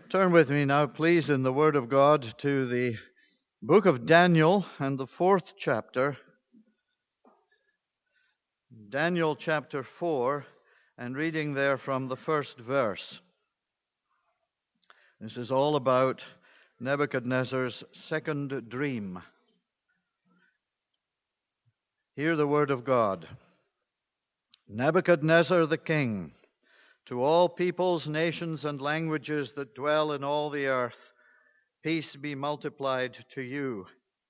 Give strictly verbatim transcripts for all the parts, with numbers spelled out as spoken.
Turn with me now, please, in the Word of God to the book of Daniel and the fourth chapter. Daniel chapter four, and reading there from the first verse. This is all about Nebuchadnezzar's second dream. Hear the word of God. Nebuchadnezzar the king, to all peoples, nations, and languages that dwell in all the earth, peace be multiplied to you.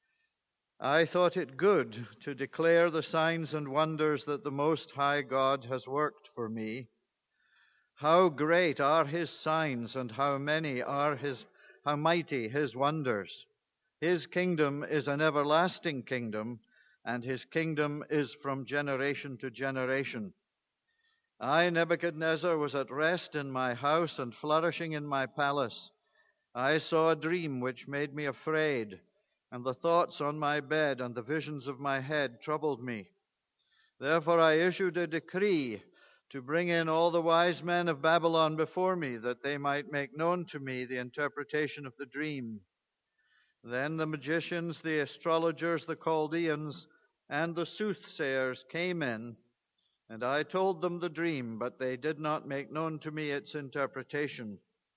I thought it good to declare the signs and wonders that the Most High God has worked for me. How great are his signs, and how many are his, how mighty his wonders. His kingdom is an everlasting kingdom, and his kingdom is from generation to generation. I, Nebuchadnezzar, was at rest in my house and flourishing in my palace. I saw a dream which made me afraid, and the thoughts on my bed and the visions of my head troubled me. Therefore I issued a decree to bring in all the wise men of Babylon before me, that they might make known to me the interpretation of the dream. Then the magicians, the astrologers, the Chaldeans, and the soothsayers came in, and I told them the dream, but they did not make known to me its interpretation.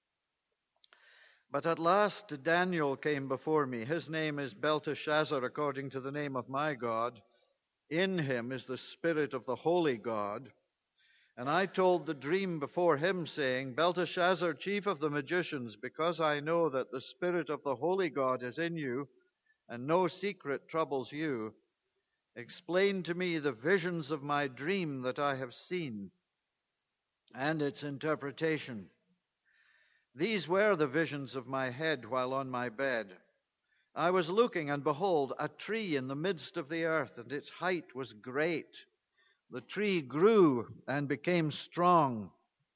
But at last Daniel came before me. His name is Belteshazzar, according to the name of my God. In him is the spirit of the holy God. And I told the dream before him, saying, Belteshazzar, chief of the magicians, because I know that the spirit of the holy God is in you, and no secret troubles you, explain to me the visions of my dream that I have seen, and its interpretation. These were the visions of my head while on my bed. I was looking, and behold, a tree in the midst of the earth, and its height was great. The tree grew and became strong.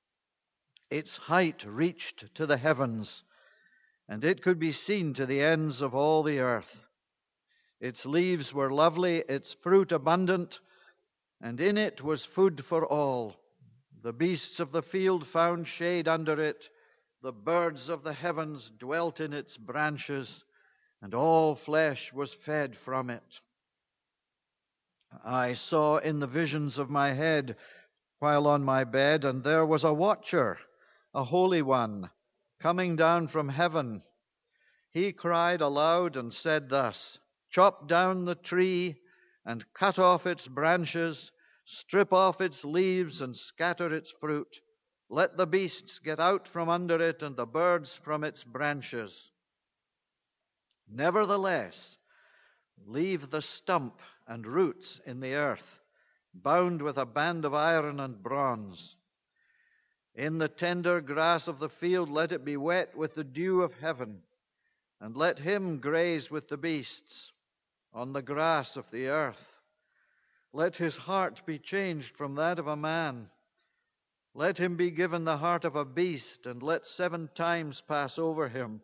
Its height reached to the heavens, and it could be seen to the ends of all the earth. Its leaves were lovely, its fruit abundant, and in it was food for all. The beasts of the field found shade under it. The birds of the heavens dwelt in its branches, and all flesh was fed from it. I saw in the visions of my head while on my bed, and there was a watcher, a holy one, coming down from heaven. He cried aloud and said thus, Chop down the tree and cut off its branches, strip off its leaves and scatter its fruit. Let the beasts get out from under it and the birds from its branches. Nevertheless, leave the stump and roots in the earth, bound with a band of iron and bronze. In the tender grass of the field let it be wet with the dew of heaven, and let him graze with the beasts on the grass of the earth. Let his heart be changed from that of a man. Let him be given the heart of a beast, and let seven times pass over him.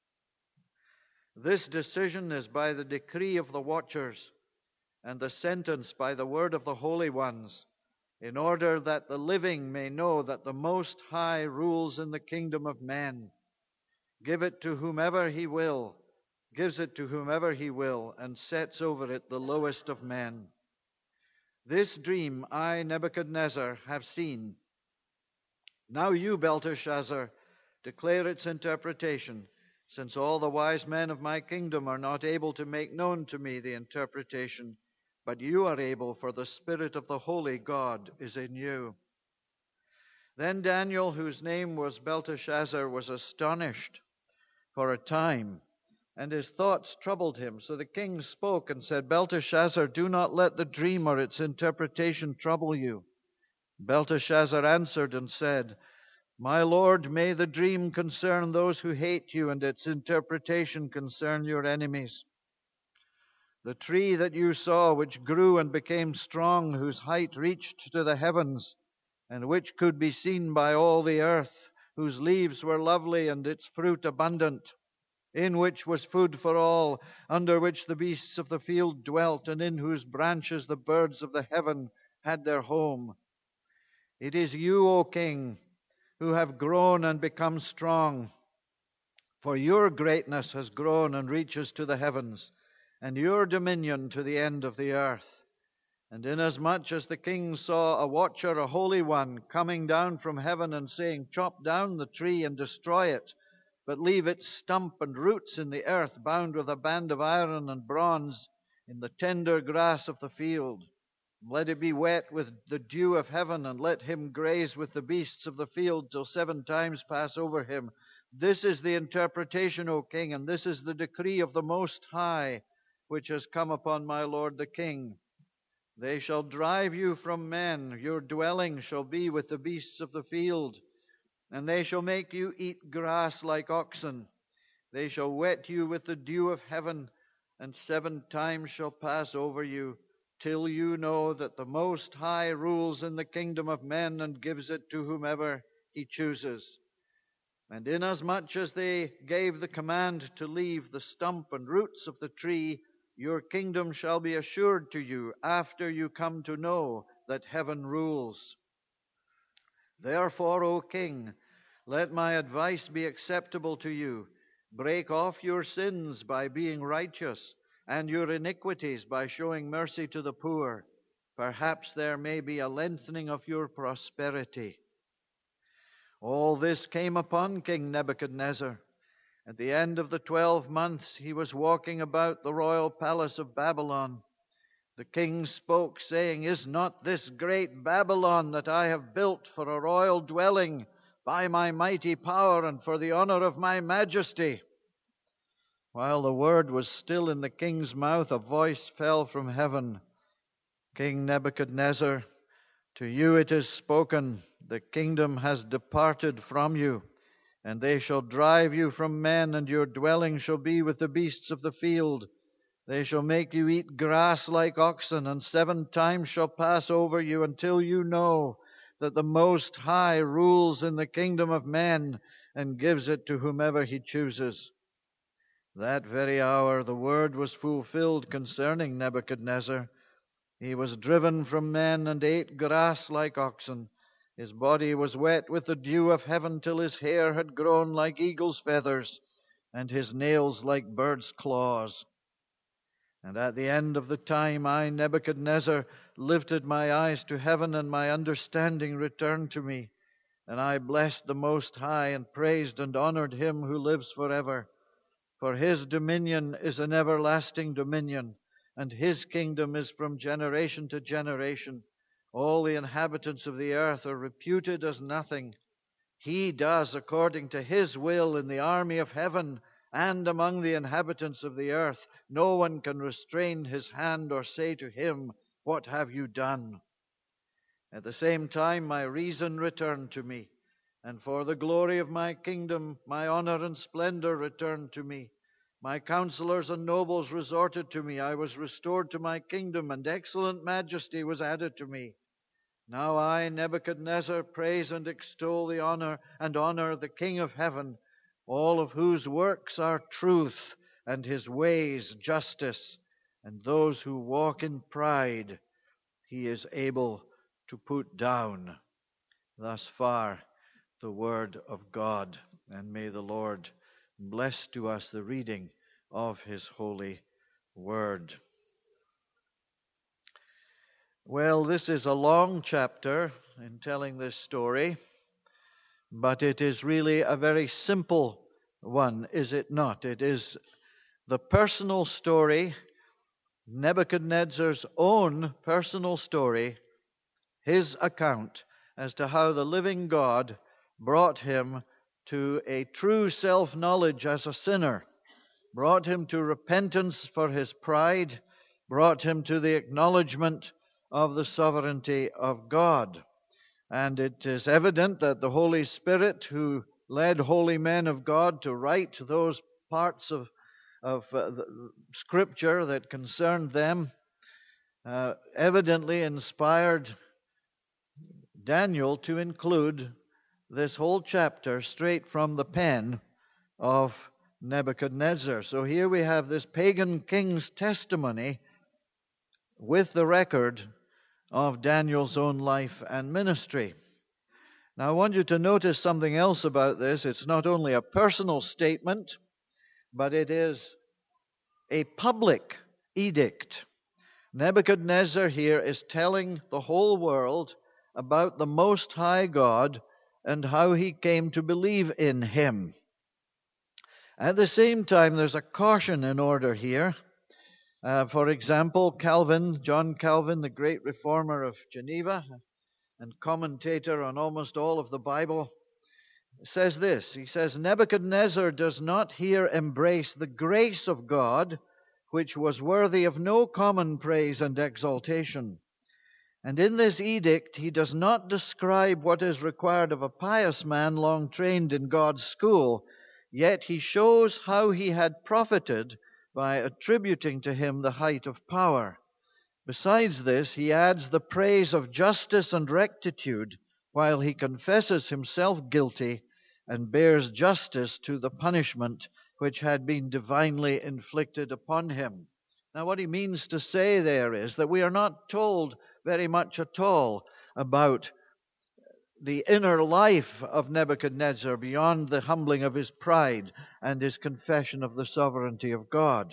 This decision is by the decree of the watchers, and the sentence by the word of the holy ones, in order that the living may know that the Most High rules in the kingdom of men. Give it to whomever he will, gives it to whomever he will, and sets over it the lowest of men. This dream I, Nebuchadnezzar, have seen. Now you, Belteshazzar, declare its interpretation, since all the wise men of my kingdom are not able to make known to me the interpretation, but you are able, for the Spirit of the holy God is in you. Then Daniel, whose name was Belteshazzar, was astonished for a time, and his thoughts troubled him. So the king spoke and said, Belteshazzar, do not let the dream or its interpretation trouble you. Belteshazzar answered and said, My lord, may the dream concern those who hate you, and its interpretation concern your enemies. The tree that you saw, which grew and became strong, whose height reached to the heavens, and which could be seen by all the earth, whose leaves were lovely and its fruit abundant, in which was food for all, under which the beasts of the field dwelt, and in whose branches the birds of the heaven had their home. It is you, O king, who have grown and become strong. For your greatness has grown and reaches to the heavens, and your dominion to the end of the earth. And inasmuch as the king saw a watcher, a holy one, coming down from heaven and saying, Chop down the tree and destroy it, but leave its stump and roots in the earth, bound with a band of iron and bronze in the tender grass of the field. Let it be wet with the dew of heaven, and let him graze with the beasts of the field till seven times pass over him. This is the interpretation, O king, and this is the decree of the Most High, which has come upon my lord the king. They shall drive you from men, your dwelling shall be with the beasts of the field, and they shall make you eat grass like oxen. They shall wet you with the dew of heaven, and seven times shall pass over you, till you know that the Most High rules in the kingdom of men and gives it to whomever he chooses. And inasmuch as they gave the command to leave the stump and roots of the tree, your kingdom shall be assured to you after you come to know that heaven rules. Therefore, O king, let my advice be acceptable to you. Break off your sins by being righteous, and your iniquities by showing mercy to the poor. Perhaps there may be a lengthening of your prosperity. All this came upon King Nebuchadnezzar. At the end of the twelve months he was walking about the royal palace of Babylon. The king spoke, saying, Is not this great Babylon that I have built for a royal dwelling by my mighty power and for the honor of my majesty? While the word was still in the king's mouth, a voice fell from heaven. King Nebuchadnezzar, to you it is spoken, the kingdom has departed from you, and they shall drive you from men, and your dwelling shall be with the beasts of the field. They shall make you eat grass like oxen, and seven times shall pass over you, until you know that the Most High rules in the kingdom of men, and gives it to whomever he chooses. That very hour the word was fulfilled concerning Nebuchadnezzar. He was driven from men and ate grass like oxen. His body was wet with the dew of heaven till his hair had grown like eagle's feathers, and his nails like birds' claws. And at the end of the time I, Nebuchadnezzar, lifted my eyes to heaven, and my understanding returned to me. And I blessed the Most High, and praised and honored him who lives forever. For his dominion is an everlasting dominion, and his kingdom is from generation to generation. All the inhabitants of the earth are reputed as nothing. He does according to his will in the army of heaven and among the inhabitants of the earth. No one can restrain his hand or say to him, What have you done? At the same time my reason returned to me, and for the glory of my kingdom my honor and splendor returned to me. My counselors and nobles resorted to me. I was restored to my kingdom, and excellent majesty was added to me. Now I, Nebuchadnezzar, praise and extol the honor and honor the King of heaven, all of whose works are truth, and his ways justice, and those who walk in pride he is able to put down. Thus far the word of God, and may the Lord bless to us the reading of his holy word. Well, this is a long chapter in telling this story, but it is really a very simple one, is it not? It is the personal story, Nebuchadnezzar's own personal story, his account as to how the living God brought him to a true self-knowledge as a sinner, brought him to repentance for his pride, brought him to the acknowledgement of the sovereignty of God. And it is evident that the Holy Spirit, who led holy men of God to write those parts of, of uh, the Scripture that concerned them, uh, evidently inspired Daniel to include this whole chapter straight from the pen of Nebuchadnezzar. So here we have this pagan king's testimony with the record of Daniel's own life and ministry. Now I want you to notice something else about this. It's not only a personal statement, but it is a public edict. Nebuchadnezzar here is telling the whole world about the Most High God and how he came to believe in him. At the same time, there's a caution in order here. Uh, for example, Calvin, John Calvin, the great reformer of Geneva and commentator on almost all of the Bible, says this. He says, Nebuchadnezzar does not here embrace the grace of God, which was worthy of no common praise and exaltation. And in this edict, he does not describe what is required of a pious man long trained in God's school, yet he shows how he had profited by attributing to him the height of power. Besides this, he adds the praise of justice and rectitude, while he confesses himself guilty and bears justice to the punishment which had been divinely inflicted upon him. Now, what he means to say there is that we are not told very much at all about the inner life of Nebuchadnezzar beyond the humbling of his pride and his confession of the sovereignty of God.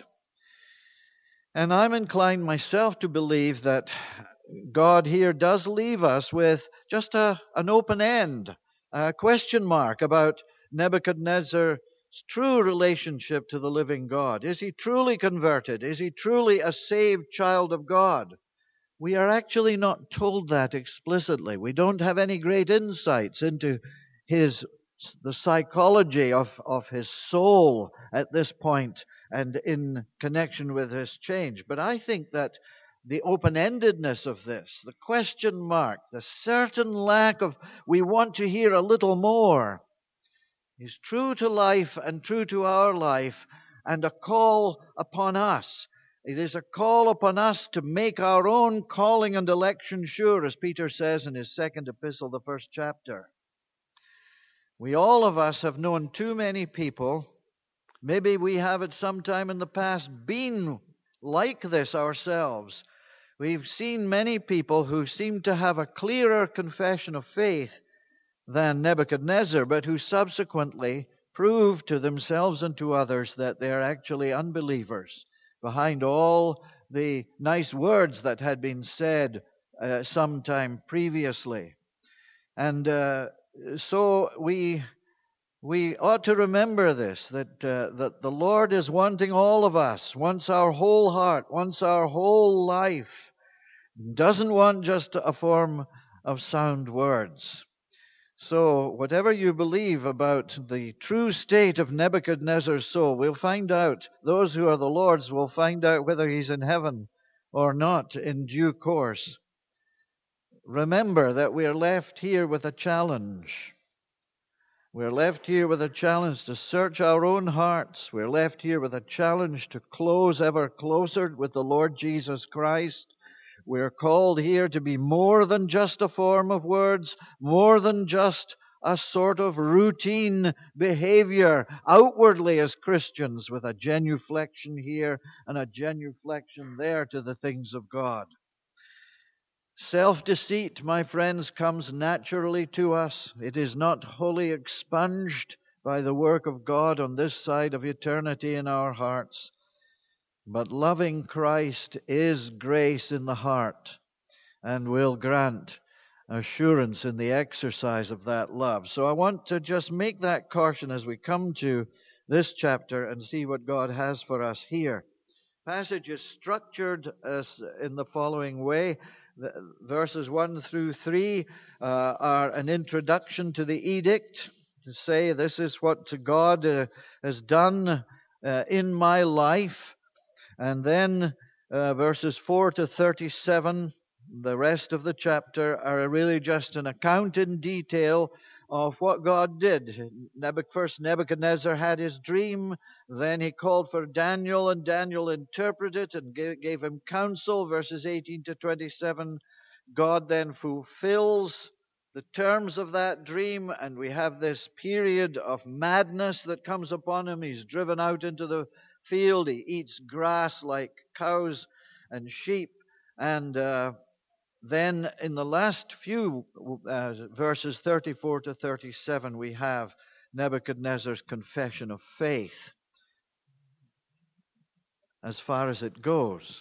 And I'm inclined myself to believe that God here does leave us with just a, an open end, a question mark about Nebuchadnezzar's true relationship to the living God. Is he truly converted? Is he truly a saved child of God? We are actually not told that explicitly. We don't have any great insights into his the psychology of, of his soul at this point and in connection with his change. But I think that the open-endedness of this, the question mark, the certain lack of, we want to hear a little more, is true to life and true to our life, and a call upon us. It is a call upon us to make our own calling and election sure, as Peter says in his second epistle, the first chapter. We all of us have known too many people, maybe we have at some time in the past been like this ourselves. We've seen many people who seem to have a clearer confession of faith than Nebuchadnezzar, but who subsequently prove to themselves and to others that they're actually unbelievers behind all the nice words that had been said uh, sometime previously. And uh, so we we ought to remember this, that uh, that the Lord is wanting all of us, wants our whole heart, wants our whole life, doesn't want just a form of sound words. So whatever you believe about the true state of Nebuchadnezzar's soul, we'll find out. Those who are the Lord's will find out whether he's in heaven or not in due course. Remember that we are left here with a challenge. We're left here with a challenge to search our own hearts. We're left here with a challenge to close ever closer with the Lord Jesus Christ. We're called here to be more than just a form of words, more than just a sort of routine behavior outwardly as Christians, with a genuflection here and a genuflection there to the things of God. Self-deceit, my friends, comes naturally to us. It is not wholly expunged by the work of God on this side of eternity in our hearts. But loving Christ is grace in the heart and will grant assurance in the exercise of that love. So I want to just make that caution as we come to this chapter and see what God has for us here. The passage is structured as in the following way. The verses one through three uh, are an introduction to the edict, to say this is what God uh, has done uh, in my life. And then uh, verses four to thirty-seven, the rest of the chapter, are really just an account in detail of what God did. First Nebuchadnezzar had his dream, then he called for Daniel, and Daniel interpreted and gave him counsel. Verses eighteen to twenty-seven, God then fulfills the terms of that dream, and we have this period of madness that comes upon him. He's driven out into the field, he eats grass like cows and sheep, and uh, then in the last few uh, verses, thirty-four to thirty-seven, we have Nebuchadnezzar's confession of faith as far as it goes.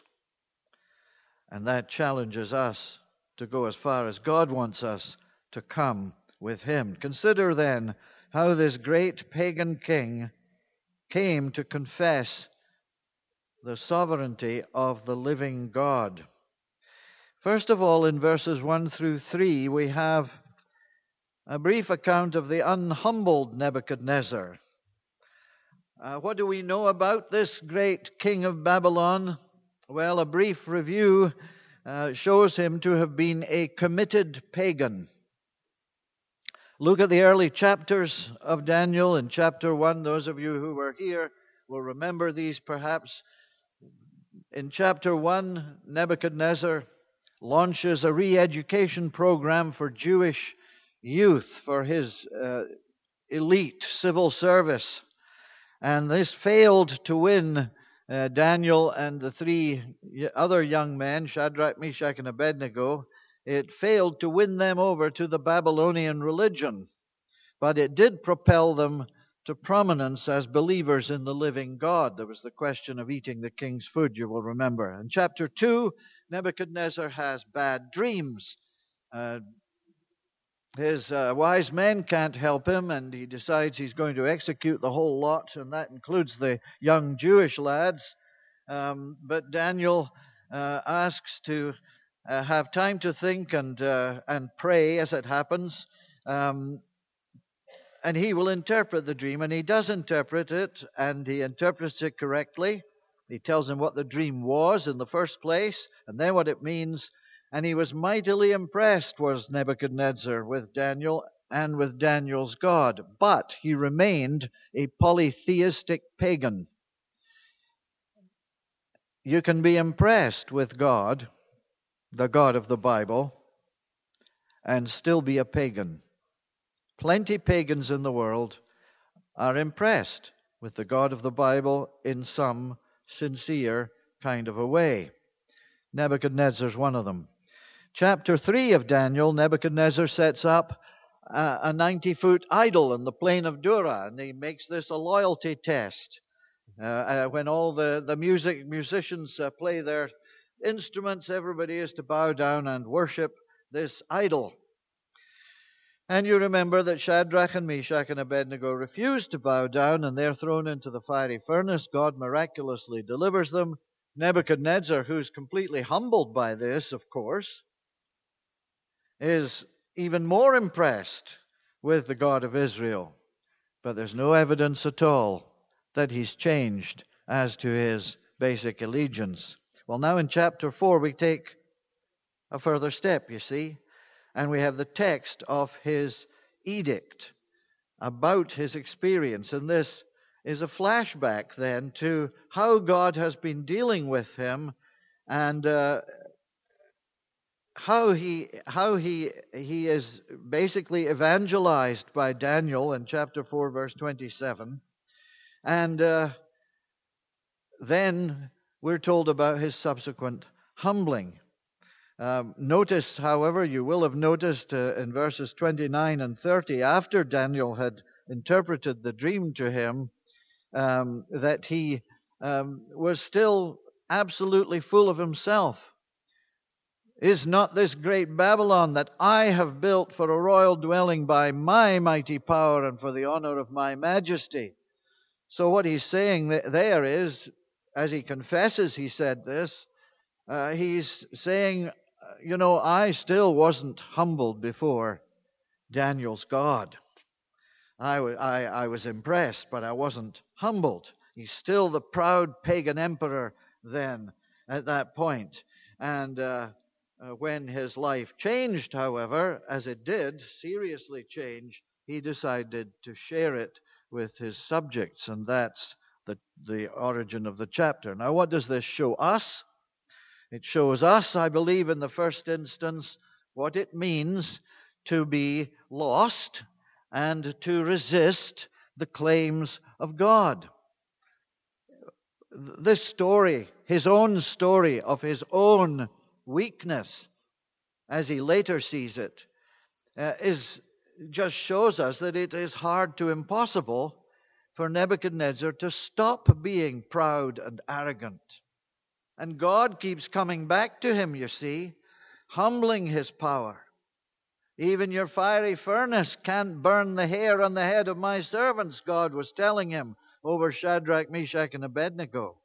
And that challenges us to go as far as God wants us to come with him. Consider then how this great pagan king came to confess the sovereignty of the living God. First of all, in verses one through three, we have a brief account of the unhumbled Nebuchadnezzar. Uh, what do we know about this great king of Babylon? Well, a brief review uh, shows him to have been a committed pagan. Look at the early chapters of Daniel. In chapter one, those of you who were here will remember these perhaps. In chapter one, Nebuchadnezzar launches a re-education program for Jewish youth for his uh, elite civil service. And this failed to win uh, Daniel and the three other young men, Shadrach, Meshach, and Abednego. It failed to win them over to the Babylonian religion, but it did propel them to prominence as believers in the living God. There was the question of eating the king's food, you will remember. In chapter two, Nebuchadnezzar has bad dreams. Uh, his uh, wise men can't help him, and he decides he's going to execute the whole lot, and that includes the young Jewish lads. Um, but Daniel uh, asks to uh, have time to think and uh, and pray as it happens. Um, And he will interpret the dream, and he does interpret it, and he interprets it correctly. He tells him what the dream was in the first place, and then what it means. And he was mightily impressed, was Nebuchadnezzar, with Daniel and with Daniel's God. But he remained a polytheistic pagan. You can be impressed with God, the God of the Bible, and still be a pagan. Plenty pagans in the world are impressed with the God of the Bible in some sincere kind of a way. Nebuchadnezzar's one of them. Chapter three of Daniel, Nebuchadnezzar sets up a ninety-foot idol in the plain of Dura, and he makes this a loyalty test. Uh, uh, when all the, the music musicians uh, play their instruments, everybody is to bow down and worship this idol. And you remember that Shadrach and Meshach and Abednego refuse to bow down, and they're thrown into the fiery furnace. God miraculously delivers them. Nebuchadnezzar, who's completely humbled by this, of course, is even more impressed with the God of Israel. But there's no evidence at all that he's changed as to his basic allegiance. Well, now in chapter four, we take a further step, you see. And we have the text of his edict about his experience. And this is a flashback then to how God has been dealing with him, and uh, how he how he he is basically evangelized by Daniel in chapter four, verse twenty-seven. And uh, then we're told about his subsequent humbling. Um, notice, however, you will have noticed uh, in verses twenty-nine and thirty, after Daniel had interpreted the dream to him, um, that he um, was still absolutely full of himself. Is not this great Babylon that I have built for a royal dwelling by my mighty power and for the honor of my majesty? So what he's saying there is, as he confesses he said this, uh, he's saying, you know, I still wasn't humbled before Daniel's God. I, I, I was impressed, but I wasn't humbled. He's still the proud pagan emperor then at that point. And uh, uh, when his life changed, however, as it did, seriously change, he decided to share it with his subjects. And that's the, the origin of the chapter. Now, what does this show us? It shows us, I believe, in the first instance, what it means to be lost and to resist the claims of God. This story, his own story of his own weakness, as he later sees it, uh, is just shows us that it is hard to impossible for Nebuchadnezzar to stop being proud and arrogant. And God keeps coming back to him, you see, humbling his power. Even your fiery furnace can't burn the hair on the head of my servants, God was telling him over Shadrach, Meshach, and Abednego.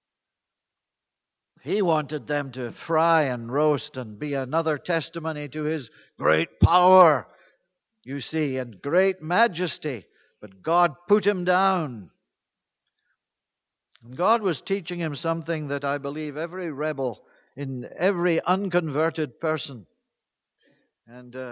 He wanted them to fry and roast and be another testimony to his great power, you see, and great majesty. But God put him down. And God was teaching him something that I believe every rebel, in every unconverted person, and uh,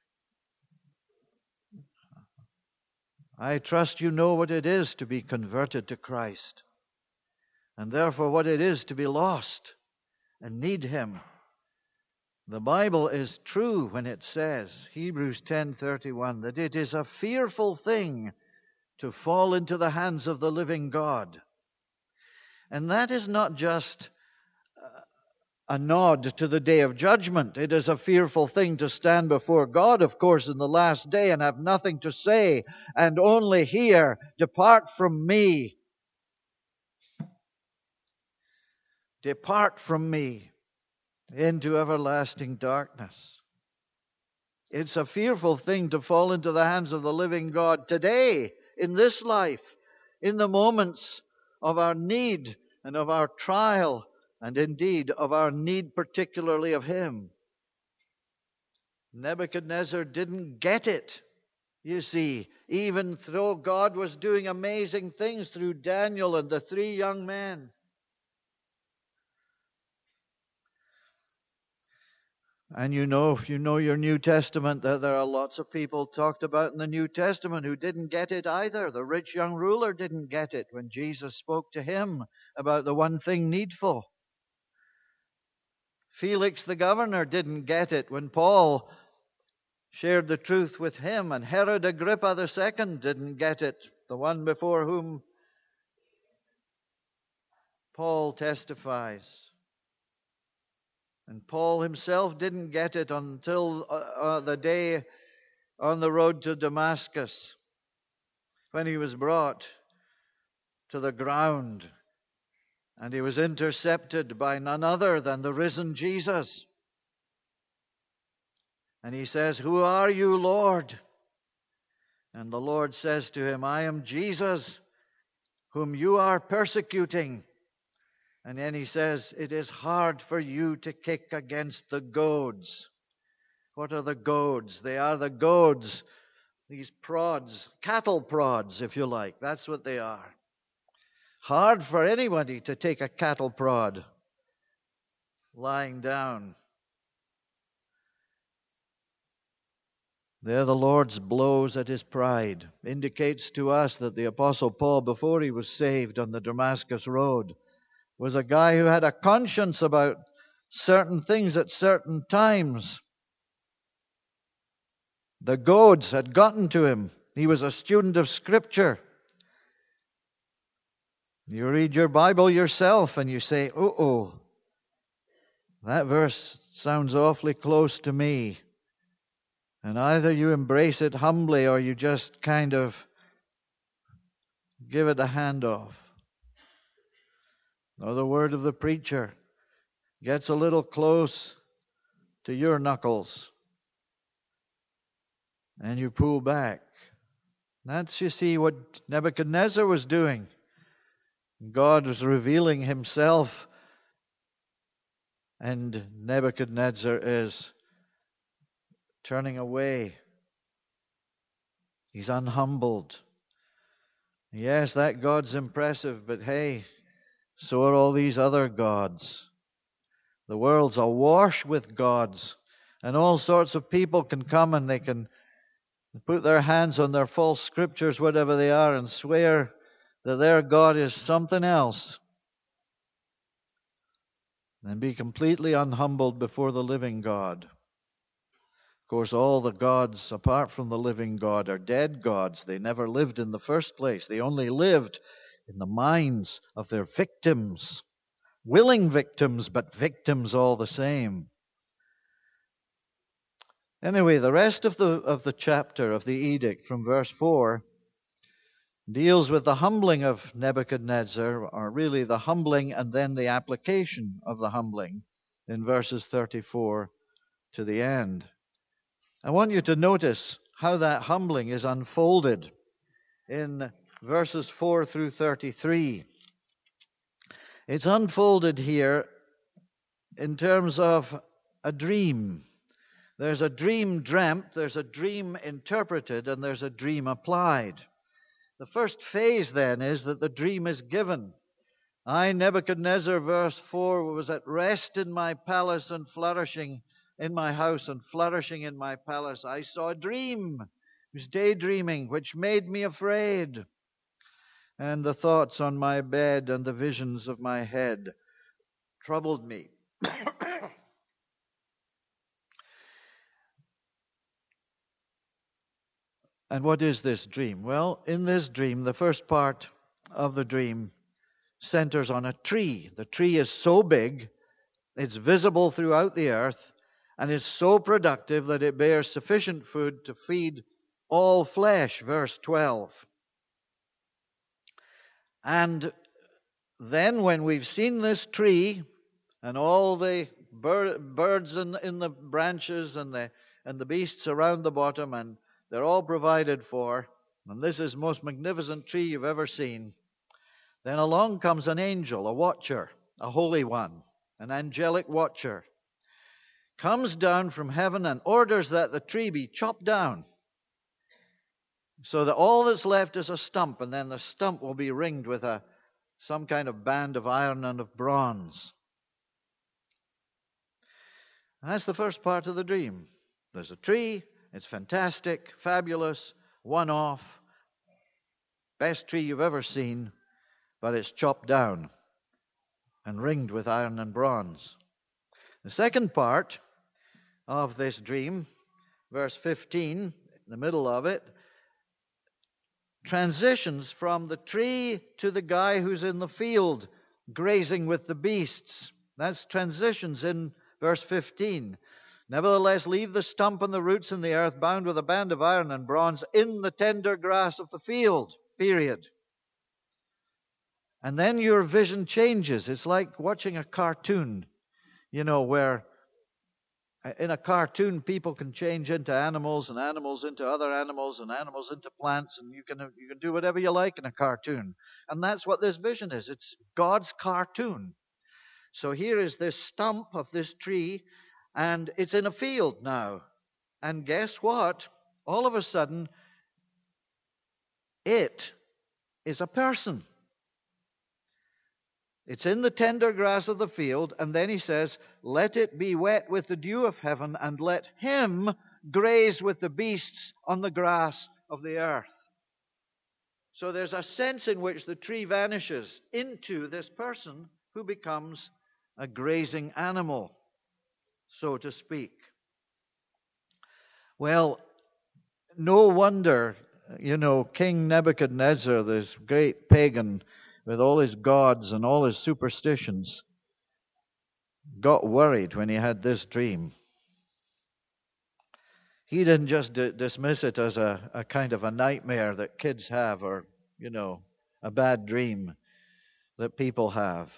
I trust you know what it is to be converted to Christ, and therefore what it is to be lost and need Him. The Bible is true when it says, Hebrews ten thirty-one, that it is a fearful thing to fall into the hands of the living God. And that is not just a nod to the day of judgment. It is a fearful thing to stand before God, of course, in the last day and have nothing to say and only hear, "Depart from me. Depart from me into everlasting darkness." It's a fearful thing to fall into the hands of the living God today, in this life, in the moments of our need and of our trial, and indeed of our need particularly of Him. Nebuchadnezzar didn't get it, you see, even though God was doing amazing things through Daniel and the three young men. And you know, if you know your New Testament, that there are lots of people talked about in the New Testament who didn't get it either. The rich young ruler didn't get it when Jesus spoke to him about the one thing needful. Felix the governor didn't get it when Paul shared the truth with him, and Herod Agrippa the second didn't get it, the one before whom Paul testifies. And Paul himself didn't get it until uh, uh, the day on the road to Damascus, when he was brought to the ground and he was intercepted by none other than the risen Jesus. And he says, "Who are you, Lord?" And the Lord says to him, "I am Jesus, whom you are persecuting." And then he says, "It is hard for you to kick against the goads." What are the goads? They are the goads, these prods, cattle prods, if you like. That's what they are. Hard for anybody to take a cattle prod lying down. There the Lord's blows at his pride indicates to us that the Apostle Paul, before he was saved on the Damascus road, was a guy who had a conscience about certain things at certain times. The goads had gotten to him. He was a student of Scripture. You read your Bible yourself and you say, "Uh-oh, that verse sounds awfully close to me." And either you embrace it humbly or you just kind of give it a handoff. Or the word of the preacher gets a little close to your knuckles and you pull back. That's, you see, what Nebuchadnezzar was doing. God was revealing Himself, and Nebuchadnezzar is turning away. He's unhumbled. Yes, that God's impressive, but hey, so are all these other gods. The world's awash with gods, and all sorts of people can come and they can put their hands on their false scriptures, whatever they are, and swear that their God is something else, and be completely unhumbled before the living God. Of course, all the gods apart from the living God are dead gods. They never lived in the first place. They only lived in the minds of their victims. Willing victims, but victims all the same. Anyway, the rest of the of the chapter of the edict from verse four deals with the humbling of Nebuchadnezzar, or really the humbling and then the application of the humbling in verses thirty-four to the end. I want you to notice how that humbling is unfolded in verses four through thirty-three. It's unfolded here in terms of a dream. There's a dream dreamt, there's a dream interpreted, and there's a dream applied. The first phase then is that the dream is given. I, Nebuchadnezzar, verse four, was at rest in my palace and flourishing in my house and flourishing in my palace. I saw a dream, it was daydreaming, which made me afraid. And the thoughts on my bed and the visions of my head troubled me. And what is this dream? Well, in this dream, the first part of the dream centers on a tree. The tree is so big, it's visible throughout the earth, and is so productive that it bears sufficient food to feed all flesh, verse twelve. And then when we've seen this tree and all the bir- birds in, in the branches and the, and the beasts around the bottom, and they're all provided for, and this is the most magnificent tree you've ever seen, then along comes an angel, a watcher, a holy one, an angelic watcher, comes down from heaven and orders that the tree be chopped down, so that all that's left is a stump, and then the stump will be ringed with a some kind of band of iron and of bronze. And that's the first part of the dream. There's a tree, it's fantastic, fabulous, one-off, best tree you've ever seen, but it's chopped down and ringed with iron and bronze. The second part of this dream, verse fifteen, in the middle of it, transitions from the tree to the guy who's in the field grazing with the beasts. That's transitions in verse fifteen. Nevertheless, leave the stump and the roots in the earth, bound with a band of iron and bronze, in the tender grass of the field, period. And then your vision changes. It's like watching a cartoon, you know, where in a cartoon people can change into animals and animals into other animals and animals into plants, and you can you can do whatever you like in a cartoon. And that's what this vision is. It's God's cartoon. So here is this stump of this tree, and it's in a field now. And guess what? All of a sudden, it is a person. It's in the tender grass of the field, and then he says, let it be wet with the dew of heaven, and let him graze with the beasts on the grass of the earth. So there's a sense in which the tree vanishes into this person who becomes a grazing animal, so to speak. Well, no wonder, you know, King Nebuchadnezzar, this great pagan with all his gods and all his superstitions, got worried when he had this dream. He didn't just d- dismiss it as a, a kind of a nightmare that kids have, or, you know, a bad dream that people have.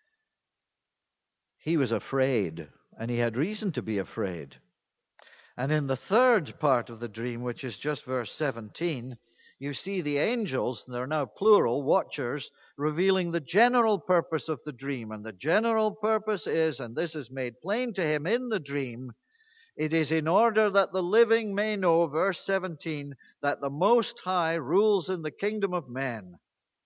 He was afraid, and he had reason to be afraid. And in the third part of the dream, which is just verse seventeen, you see the angels, and they're now plural, watchers, revealing the general purpose of the dream. And the general purpose is, and this is made plain to him in the dream, it is in order that the living may know, verse seventeen, that the Most High rules in the kingdom of men,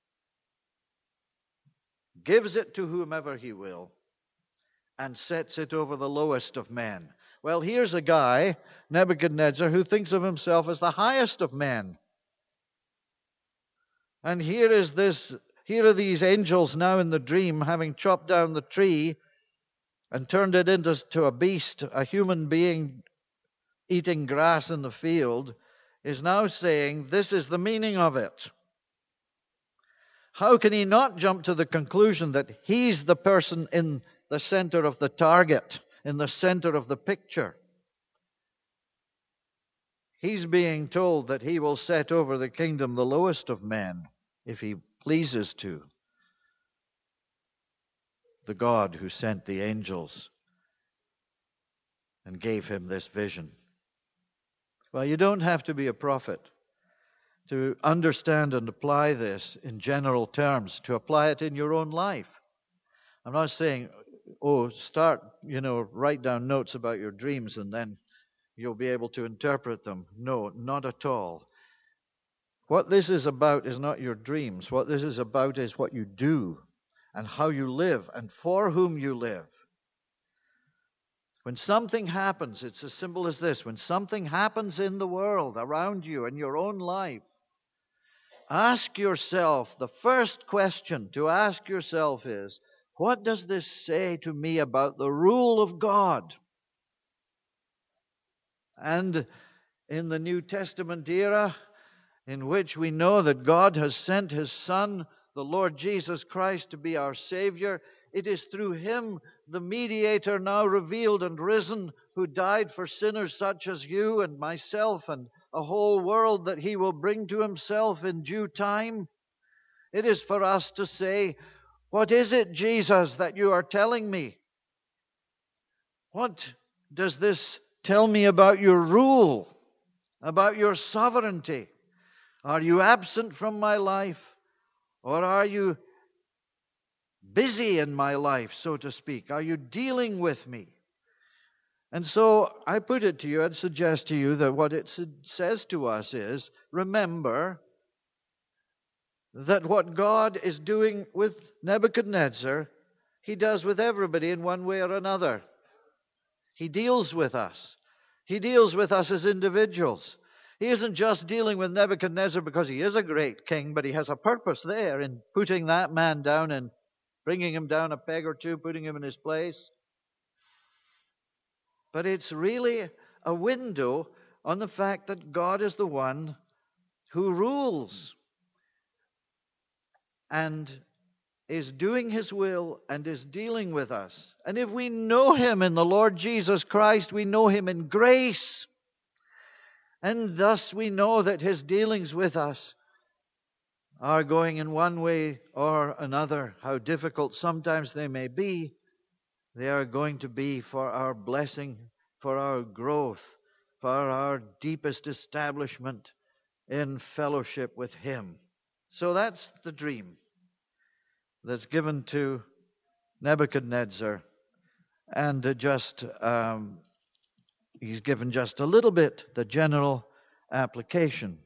gives it to whomever he will, and sets it over the lowest of men. Well, here's a guy, Nebuchadnezzar, who thinks of himself as the highest of men. And here is this, here are these angels now in the dream, having chopped down the tree and turned it into to a beast, a human being eating grass in the field, is now saying, this is the meaning of it. How can he not jump to the conclusion that he's the person in the center of the target, in the center of the picture? He's being told that he will set over the kingdom the lowest of men, if he pleases to. The God who sent the angels and gave him this vision. Well, you don't have to be a prophet to understand and apply this in general terms, to apply it in your own life. I'm not saying, oh, start, you know, write down notes about your dreams and then you'll be able to interpret them. No, not at all. What this is about is not your dreams. What this is about is what you do and how you live and for whom you live. When something happens, it's as simple as this. When something happens in the world around you, in your own life, ask yourself, the first question to ask yourself is, what does this say to me about the rule of God? And in the New Testament era, in which we know that God has sent His Son, the Lord Jesus Christ, to be our Savior, it is through Him, the mediator now revealed and risen, who died for sinners such as you and myself and a whole world, that He will bring to Himself in due time. It is for us to say, what is it, Jesus, that you are telling me? What does this tell me about your rule, about your sovereignty? Are you absent from my life, or are you busy in my life, so to speak? Are you dealing with me? And so I put it to you, I'd suggest to you that what it says to us is, remember that what God is doing with Nebuchadnezzar, He does with everybody in one way or another. He deals with us. He deals with us as individuals. He isn't just dealing with Nebuchadnezzar because he is a great king, but He has a purpose there in putting that man down and bringing him down a peg or two, putting him in his place. But it's really a window on the fact that God is the one who rules and is doing His will and is dealing with us. And if we know Him in the Lord Jesus Christ, we know Him in grace. And thus we know that His dealings with us are going in one way or another. How difficult sometimes they may be, they are going to be for our blessing, for our growth, for our deepest establishment in fellowship with Him. So that's the dream that's given to Nebuchadnezzar. And just, um, he's given just a little bit, the general application.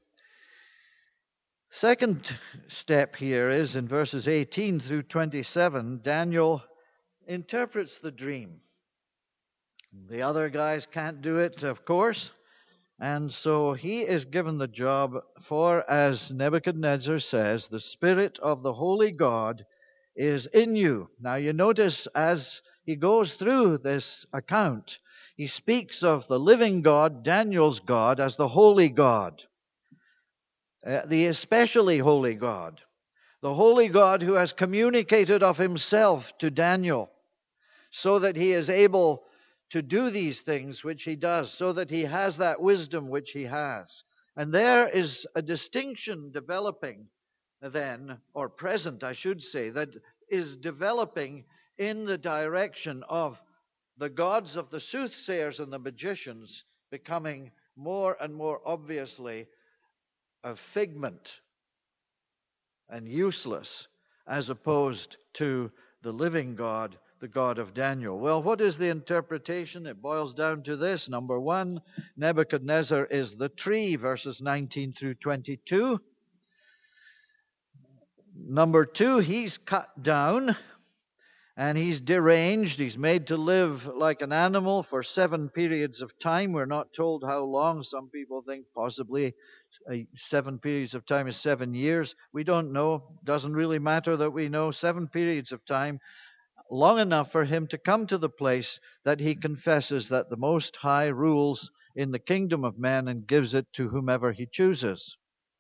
Second step here is in verses eighteen through twenty-seven, Daniel interprets the dream. The other guys can't do it, of course. And so he is given the job, for as Nebuchadnezzar says, the Spirit of the Holy God is in you. Now you notice as he goes through this account, he speaks of the living God, Daniel's God, as the Holy God. Uh, the especially holy God. The holy God who has communicated of Himself to Daniel so that he is able to do these things which he does, so that he has that wisdom which he has. And there is a distinction developing then, or present I should say, that is developing in the direction of the gods of the soothsayers and the magicians becoming more and more obviously a figment and useless, as opposed to the living God, the God of Daniel. Well, what is the interpretation? It boils down to this. Number one, Nebuchadnezzar is the tree, verses nineteen through twenty-two. Number two, he's cut down and he's deranged. He's made to live like an animal for seven periods of time. We're not told how long. Some people think possibly uh, seven periods of time is seven years. We don't know. Doesn't really matter that we know. Seven periods of time, long enough for him to come to the place that he confesses that the Most High rules in the kingdom of men and gives it to whomever He chooses.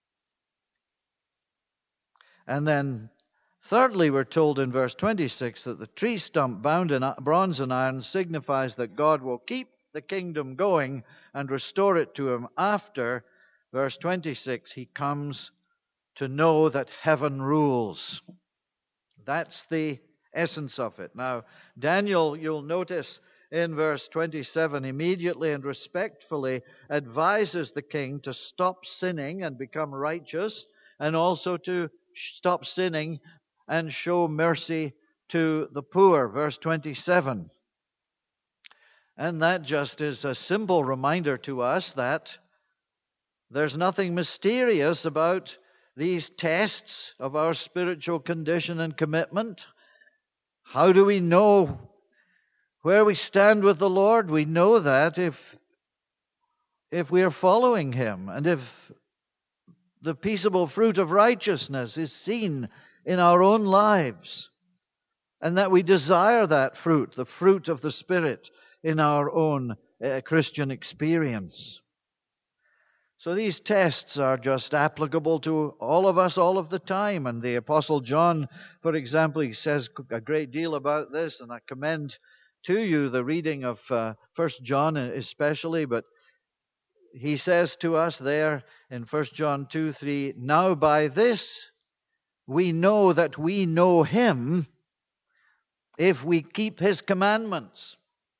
And then thirdly, we're told in verse twenty-six that the tree stump bound in bronze and iron signifies that God will keep the kingdom going and restore it to him after, verse twenty-six, he comes to know that heaven rules. That's the essence of it. Now, Daniel, you'll notice in verse twenty-seven, immediately and respectfully advises the king to stop sinning and become righteous, and also to stop sinning and show mercy to the poor. Verse twenty-seven. And that just is a simple reminder to us that there's nothing mysterious about these tests of our spiritual condition and commitment. How do we know where we stand with the Lord? We know that if, if we are following Him, and if the peaceable fruit of righteousness is seen in our own lives, and that we desire that fruit, the fruit of the Spirit, in our own uh, Christian experience. So these tests are just applicable to all of us all of the time. And the Apostle John, for example, he says a great deal about this, and I commend to you the reading of uh, First John especially, but he says to us there in First John two three, "Now by this we know that we know Him, if we keep His commandments."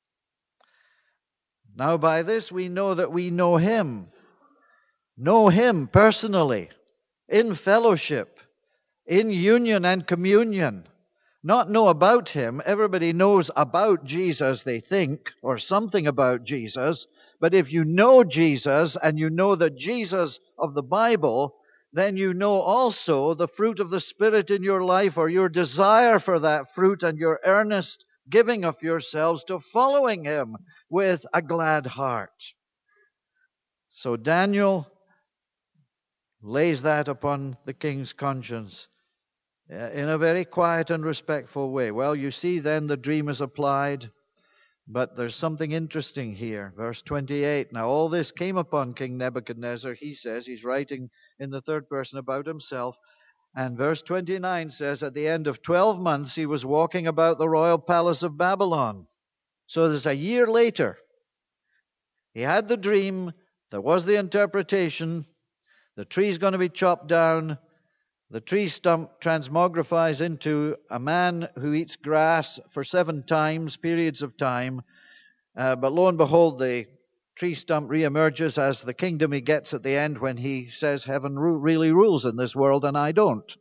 Now by this we know that we know Him. Know Him personally, in fellowship, in union and communion. Not know about Him. Everybody knows about Jesus, they think, or something about Jesus. But if you know Jesus, and you know the Jesus of the Bible, then you know also the fruit of the Spirit in your life, or your desire for that fruit, and your earnest giving of yourselves to following Him with a glad heart. So Daniel lays that upon the king's conscience in a very quiet and respectful way. Well, you see then the dream is applied, but there's something interesting here. Verse twenty-eight, "Now all this came upon King Nebuchadnezzar," he says, he's writing in the third person about himself, and verse twenty-nine says, "At the end of twelve months he was walking about the royal palace of Babylon." So there's a year later. He had the dream, there was the interpretation, the tree's going to be chopped down. The tree stump transmogrifies into a man who eats grass for seven times, periods of time. Uh, but lo and behold, the tree stump reemerges as the kingdom he gets at the end, when he says heaven ru- really rules in this world and I don't.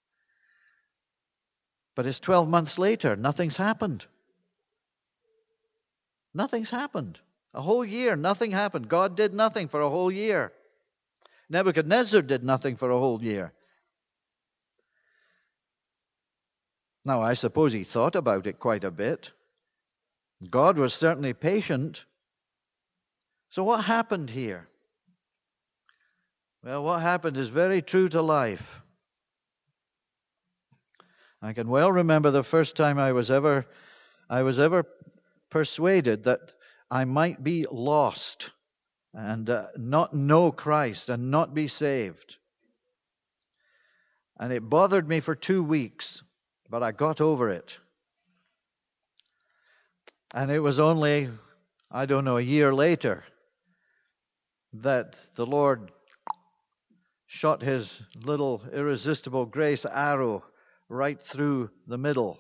But it's twelve months later. Nothing's happened. Nothing's happened. A whole year, nothing happened. God did nothing for a whole year. Nebuchadnezzar did nothing for a whole year. Now, I suppose he thought about it quite a bit. God was certainly patient. So what happened here? Well, what happened is very true to life. I can well remember the first time I was ever, I was ever persuaded that I might be lost and uh, not know Christ and not be saved. And it bothered me for two weeks, but I got over it. And it was only, I don't know, a year later that the Lord shot His little irresistible grace arrow right through the middle.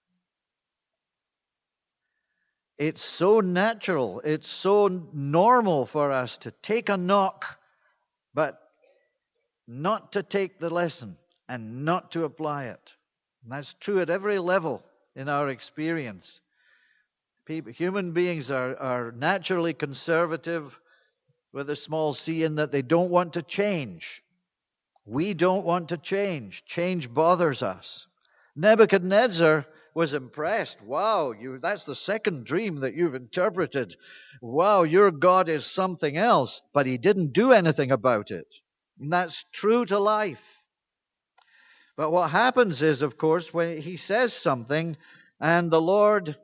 It's so natural, it's so normal for us to take a knock, but not to take the lesson and not to apply it. And that's true at every level in our experience. People, human beings are, are naturally conservative with a small c, in that they don't want to change. We don't want to change. Change bothers us. Nebuchadnezzar was impressed. Wow, you, that's the second dream that you've interpreted. Wow, your God is something else. But he didn't do anything about it. And that's true to life. But what happens is, of course, when he says something and the Lord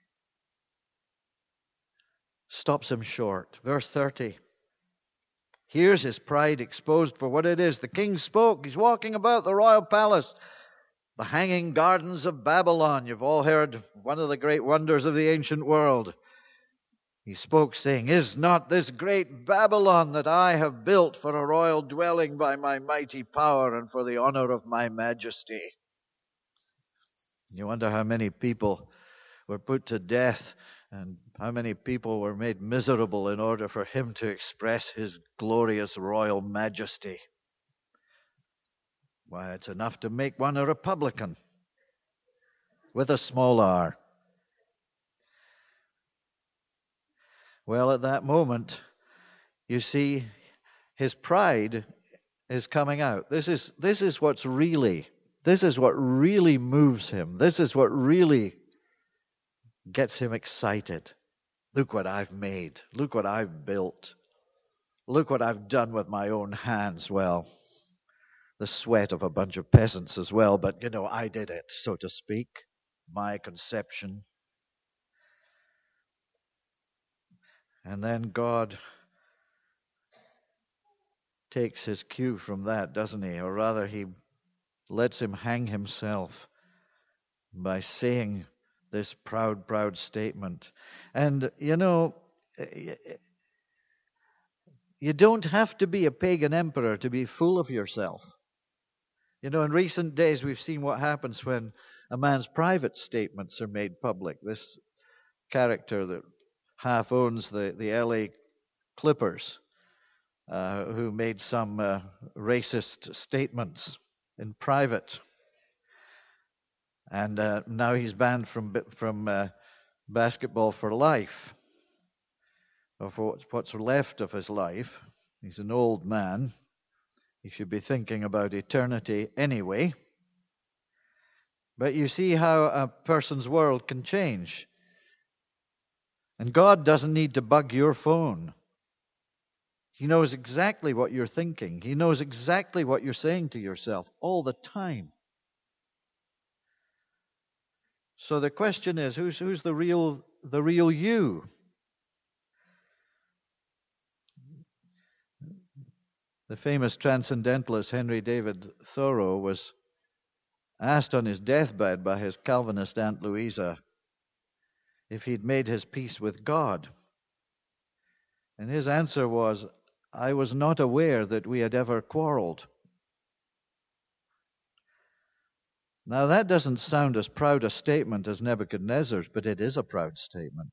stops him short. Verse thirty. Here's his pride exposed for what it is. The king spoke. He's walking about the royal palace. The hanging gardens of Babylon. You've all heard one of the great wonders of the ancient world. He spoke, saying, "Is not this great Babylon that I have built for a royal dwelling by my mighty power and for the honor of my majesty?" You wonder how many people were put to death and how many people were made miserable in order for him to express his glorious royal majesty. Why, it's enough to make one a Republican with a small r. Well, at that moment, you see, his pride is coming out. This is, this is what's really, this is what really moves him. This is what really gets him excited. Look what I've made. Look what I've built. Look what I've done with my own hands. Well, the sweat of a bunch of peasants as well, but, you know, I did it, so to speak. My conception. And then God takes his cue from that, doesn't he? Or rather, he lets him hang himself by saying this proud, proud statement. And, you know, you don't have to be a pagan emperor to be full of yourself. You know, in recent days, we've seen what happens when a man's private statements are made public. This character that half owns the, the L A Clippers, uh, who made some uh, racist statements in private. And uh, now he's banned from from uh, basketball for life, or for what's left of his life. He's an old man. He should be thinking about eternity anyway. But you see how a person's world can change. And God doesn't need to bug your phone. He knows exactly what you're thinking. He knows exactly what you're saying to yourself all the time. So the question is, who's who's the real the real you? The famous transcendentalist Henry David Thoreau was asked on his deathbed by his Calvinist Aunt Louisa if he'd made his peace with God. And his answer was, "I was not aware that we had ever quarreled." Now that doesn't sound as proud a statement as Nebuchadnezzar's, but it is a proud statement.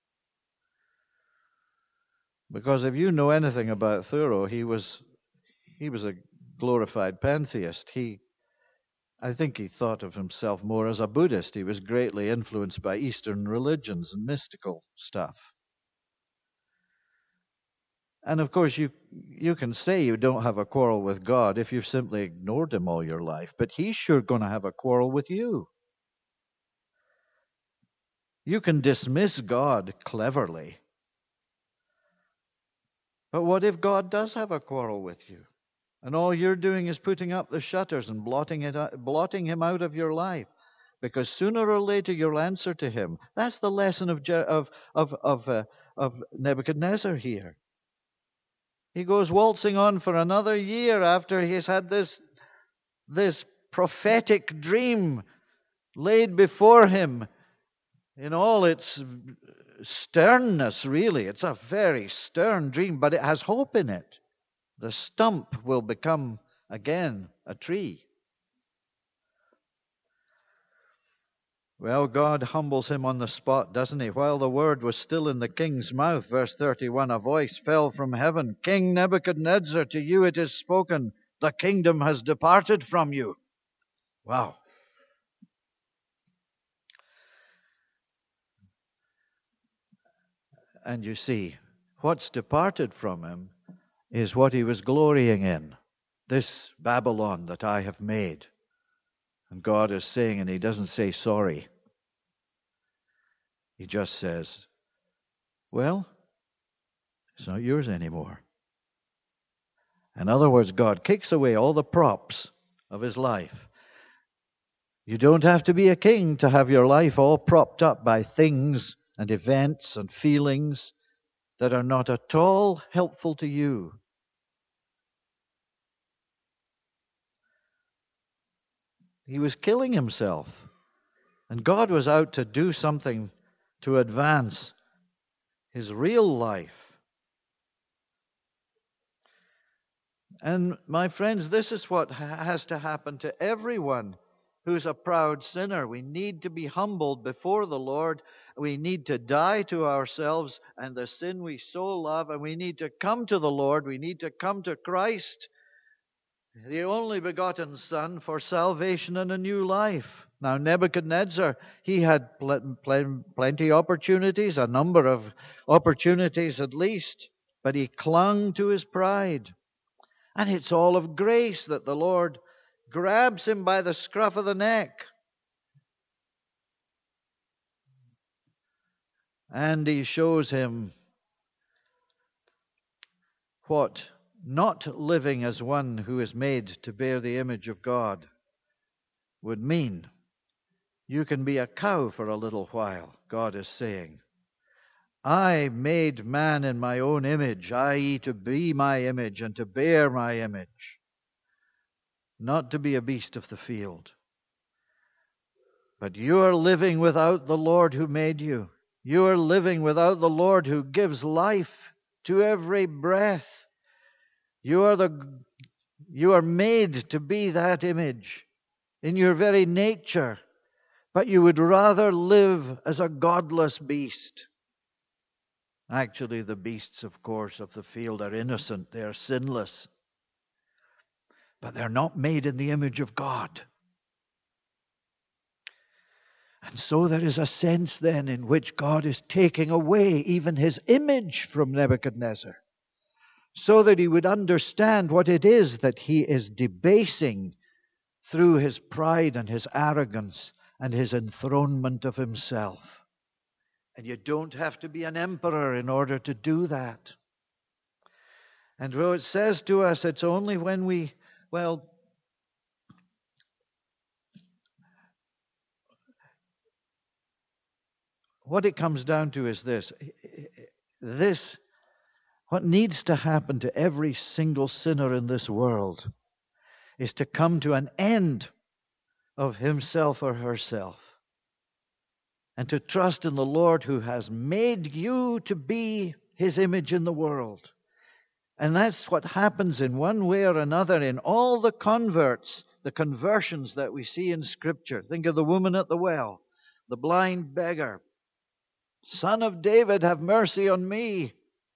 Because if you know anything about Thoreau, he was he was a glorified pantheist. He I think he thought of himself more as a Buddhist. He was greatly influenced by Eastern religions and mystical stuff. And of course, you you can say you don't have a quarrel with God if you've simply ignored him all your life, but he's sure going to have a quarrel with you. You can dismiss God cleverly. But what if God does have a quarrel with you? And all you're doing is putting up the shutters and blotting it out, blotting him out of your life, because sooner or later you'll answer to him. That's the lesson of of of of, uh, of Nebuchadnezzar here. He goes waltzing on for another year after he's had this this prophetic dream laid before him in all its sternness. Really, it's a very stern dream, but it has hope in it. The stump will become again a tree. Well, God humbles him on the spot, doesn't he? While the word was still in the king's mouth, verse thirty-one, a voice fell from heaven. "King Nebuchadnezzar, to you it is spoken, the kingdom has departed from you." Wow. And you see, what's departed from him is what he was glorying in. This Babylon that I have made. And God is saying, and he doesn't say sorry. He just says, well, it's not yours anymore. In other words, God kicks away all the props of his life. You don't have to be a king to have your life all propped up by things and events and feelings that are not at all helpful to you. He was killing himself. And God was out to do something to advance his real life. And my friends, this is what has to happen to everyone who's a proud sinner. We need to be humbled before the Lord. We need to die to ourselves and the sin we so love, and we need to come to the Lord. We need to come to Christ, the only begotten Son, for salvation and a new life. Now, Nebuchadnezzar, he had pl- pl- plenty opportunities, a number of opportunities at least, but he clung to his pride. And it's all of grace that the Lord grabs him by the scruff of the neck. And he shows him what not living as one who is made to bear the image of God would mean. You can be a cow for a little while, God is saying. I made man in my own image, that is to be my image and to bear my image, not to be a beast of the field. But you are living without the Lord who made you. You are living without the Lord who gives life to every breath. You are the you are made to be that image in your very nature, but you would rather live as a godless beast. Actually, the beasts, of course, of the field are innocent. They are sinless. But they're not made in the image of God. And so there is a sense then in which God is taking away even his image from Nebuchadnezzar, so that he would understand what it is that he is debasing through his pride and his arrogance and his enthronement of himself. And you don't have to be an emperor in order to do that. And though it says to us, it's only when we, well, what it comes down to is this. This, what needs to happen to every single sinner in this world is to come to an end of himself or herself and to trust in the Lord who has made you to be his image in the world. And that's what happens in one way or another in all the converts, the conversions that we see in Scripture. Think of the woman at the well, the blind beggar. Son of David, have mercy on me.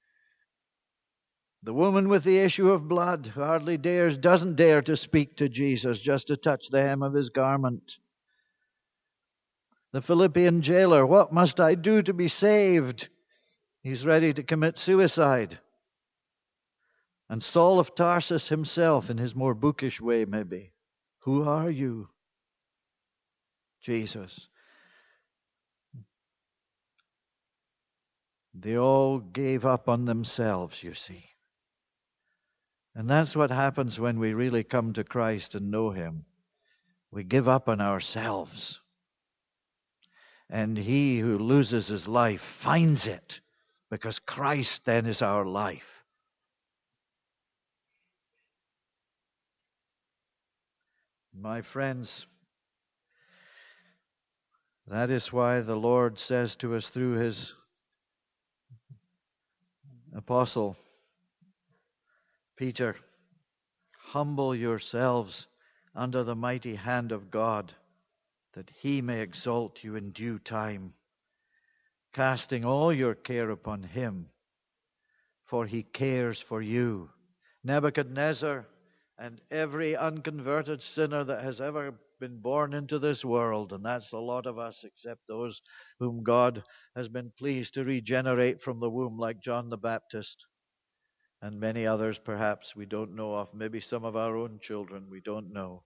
The woman with the issue of blood hardly dares, doesn't dare to speak to Jesus, just to touch the hem of his garment. The Philippian jailer, what must I do to be saved? He's ready to commit suicide. And Saul of Tarsus himself, in his more bookish way maybe, who are you? Jesus. They all gave up on themselves, you see. And that's what happens when we really come to Christ and know him. We give up on ourselves. And he who loses his life finds it, because Christ then is our life. My friends, that is why the Lord says to us through his apostle Peter, humble yourselves under the mighty hand of God, that he may exalt you in due time, casting all your care upon him, for he cares for you. Nebuchadnezzar and every unconverted sinner that has ever been born into this world, and that's a lot of us except those whom God has been pleased to regenerate from the womb, like John the Baptist, and many others perhaps we don't know of, maybe some of our own children we don't know.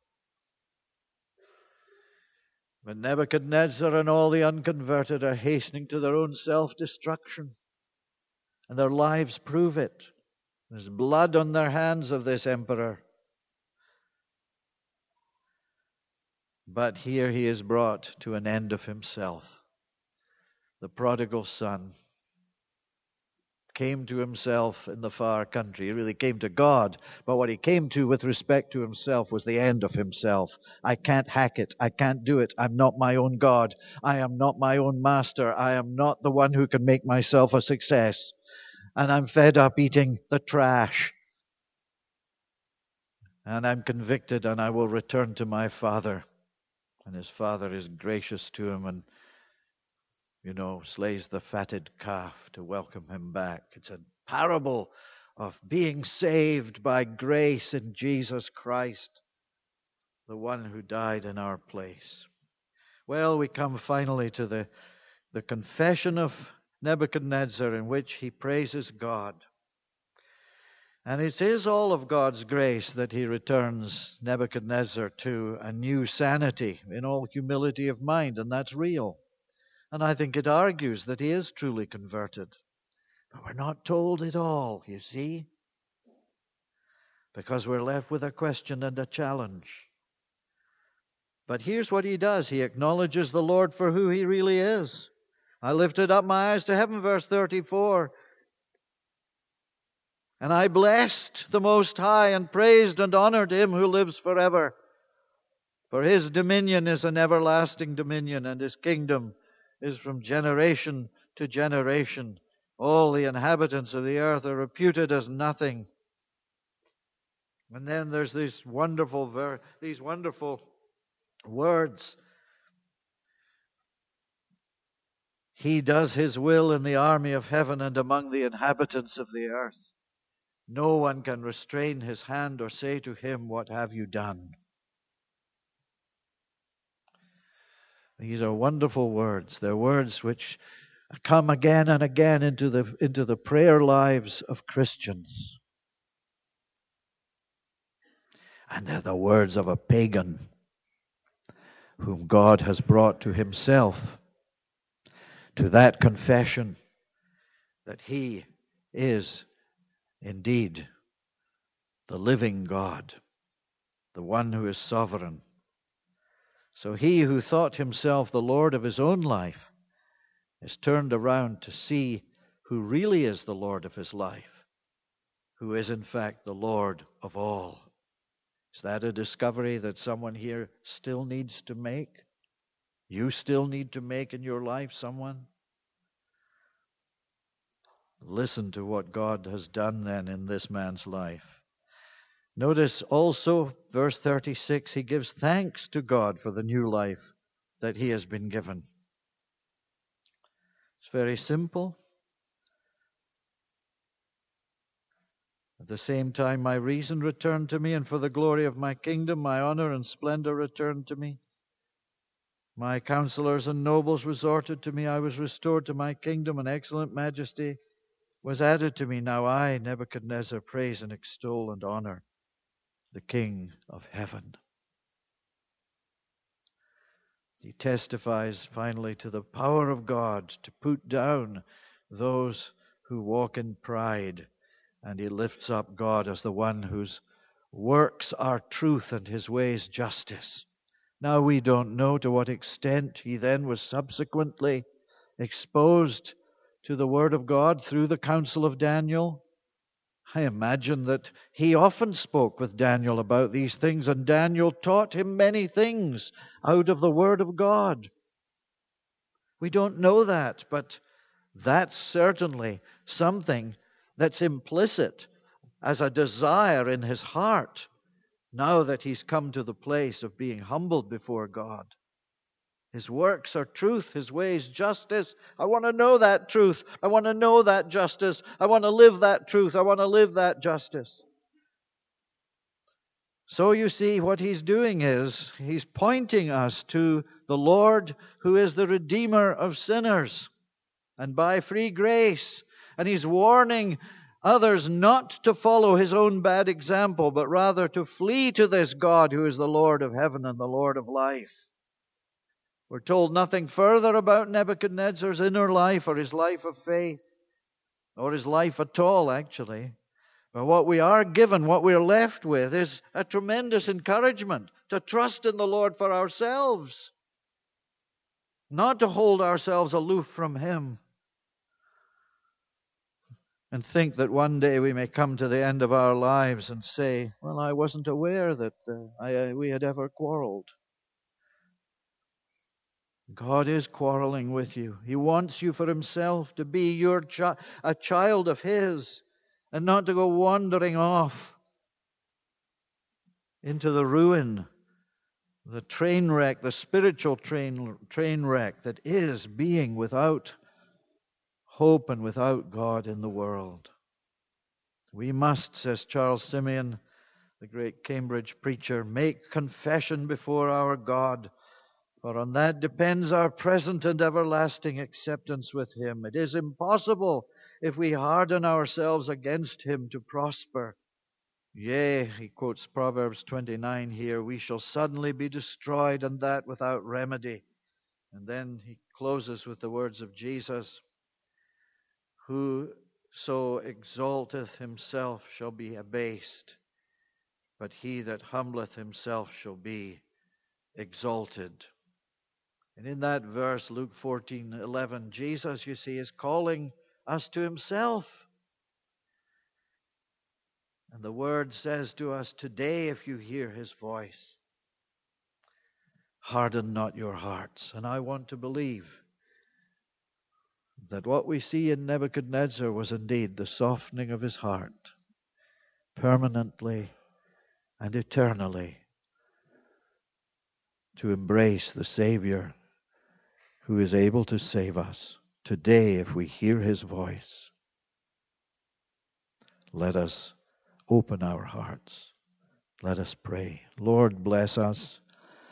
But Nebuchadnezzar and all the unconverted are hastening to their own self-destruction, and their lives prove it. There's blood on their hands of this emperor. But here he is brought to an end of himself. The prodigal son came to himself in the far country. He really came to God, but what he came to with respect to himself was the end of himself. I can't hack it. I can't do it. I'm not my own God. I am not my own master. I am not the one who can make myself a success. And I'm fed up eating the trash. And I'm convicted, and I will return to my father. And his father is gracious to him and, you know, slays the fatted calf to welcome him back. It's a parable of being saved by grace in Jesus Christ, the one who died in our place. Well, we come finally to the, the confession of Nebuchadnezzar, in which he praises God. And it is all of God's grace that he returns Nebuchadnezzar to a new sanity in all humility of mind, and that's real. And I think it argues that he is truly converted. But we're not told it all, you see, because we're left with a question and a challenge. But here's what he does. He acknowledges the Lord for who he really is. I lifted up my eyes to heaven, verse thirty-four. And I blessed the Most High and praised and honored him who lives forever. For his dominion is an everlasting dominion, and his kingdom is from generation to generation. All the inhabitants of the earth are reputed as nothing. And then there's these wonderful, ver- these wonderful words. He does his will in the army of heaven and among the inhabitants of the earth. No one can restrain his hand or say to him, "What have you done?" These are wonderful words. They're words which come again and again into the, into the prayer lives of Christians. And they're the words of a pagan whom God has brought to himself, to that confession that he is indeed the living God, the one who is sovereign. So he who thought himself the Lord of his own life is turned around to see who really is the Lord of his life, who is in fact the Lord of all. Is that a discovery that someone here still needs to make? You still need to make in your life, someone? Listen to what God has done then in this man's life. Notice also, verse thirty-six, he gives thanks to God for the new life that he has been given. It's very simple. At the same time, my reason returned to me, and for the glory of my kingdom, my honor and splendor returned to me. My counselors and nobles resorted to me. I was restored to my kingdom, and excellent majesty was added to me. Now I, Nebuchadnezzar, praise and extol and honor the King of heaven. He testifies finally to the power of God to put down those who walk in pride, and he lifts up God as the one whose works are truth and his ways justice. Now we don't know to what extent he then was subsequently exposed to the Word of God through the counsel of Daniel. I imagine that he often spoke with Daniel about these things, and Daniel taught him many things out of the Word of God. We don't know that, but that's certainly something that's implicit as a desire in his heart now that he's come to the place of being humbled before God. His works are truth, his ways justice. I want to know that truth. I want to know that justice. I want to live that truth. I want to live that justice. So you see, what he's doing is he's pointing us to the Lord who is the Redeemer of sinners, and by free grace. And he's warning others not to follow his own bad example, but rather to flee to this God who is the Lord of heaven and the Lord of life. We're told nothing further about Nebuchadnezzar's inner life or his life of faith, or his life at all, actually. But what we are given, what we're left with, is a tremendous encouragement to trust in the Lord for ourselves, not to hold ourselves aloof from him. and think that one day we may come to the end of our lives and say, well, I wasn't aware that uh, I, uh, we had ever quarreled. God is quarreling with you. He wants you for himself, to be your chi- a child of his, and not to go wandering off into the ruin, the train wreck, the spiritual train, train wreck that is being without hope and without God in the world. We must, says Charles Simeon, the great Cambridge preacher, make confession before our God, for on that depends our present and everlasting acceptance with him. It is impossible, if we harden ourselves against him, to prosper. Yea, he quotes Proverbs twenty-nine here, we shall suddenly be destroyed, and that without remedy. And then he closes with the words of Jesus, whoso exalteth himself shall be abased, but he that humbleth himself shall be exalted. And in that verse, Luke fourteen eleven, Jesus, you see, is calling us to himself. And the word says to us, today if you hear his voice, harden not your hearts. And I want to believe that what we see in Nebuchadnezzar was indeed the softening of his heart, permanently and eternally, to embrace the Savior who is able to save us. Today, if we hear his voice, let us open our hearts. Let us pray. Lord, bless us.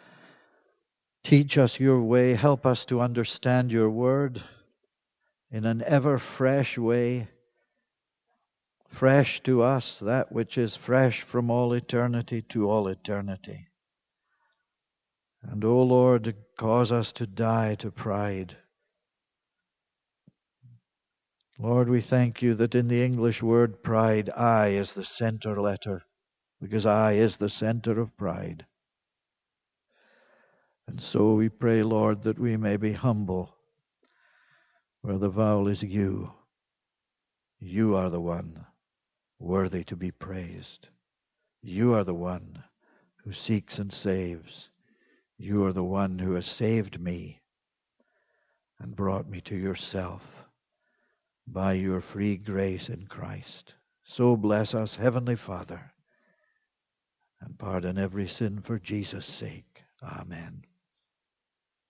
Teach us your way. Help us to understand your word in an ever fresh way. Fresh to us, that which is fresh from all eternity to all eternity. And, O Lord, cause us to die to pride. Lord, we thank you that in the English word pride, I is the center letter, because I is the center of pride. And so we pray, Lord, that we may be humble, where the vowel is you. You are the one worthy to be praised. You are the one who seeks and saves. You are the one who has saved me and brought me to yourself by your free grace in Christ. So bless us, Heavenly Father, and pardon every sin for Jesus' sake. Amen.